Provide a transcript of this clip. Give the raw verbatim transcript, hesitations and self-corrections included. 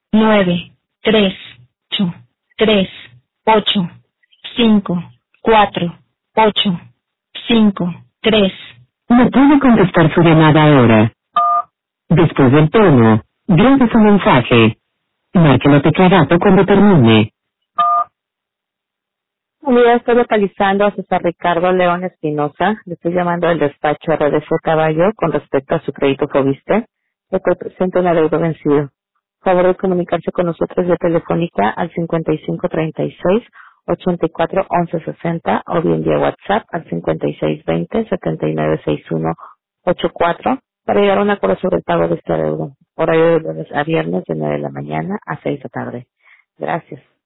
nueve, tres, ocho, tres, ocho, cinco, cuatro, ocho, cinco, tres. No puede contestar su llamada ahora. Después del tono, grabe su mensaje. Marque la tecla gato cuando termine. Mira, estoy localizando a César Ricardo León Espinosa. Le estoy llamando del despacho R D C Caballo con respecto a su crédito Fobiste. Le presento un adeudo vencido. Favor de comunicarse con nosotros de Telefónica al cincuenta y cinco treinta y seis, ochenta y cuatro once sesenta o bien vía WhatsApp al cincuenta y seis veinte, setenta y nueve sesenta y uno ochenta y cuatro para llegar a un acuerdo sobre el pago de este adeudo. Horario de lunes a viernes de nueve de la mañana a seis de la tarde. Gracias.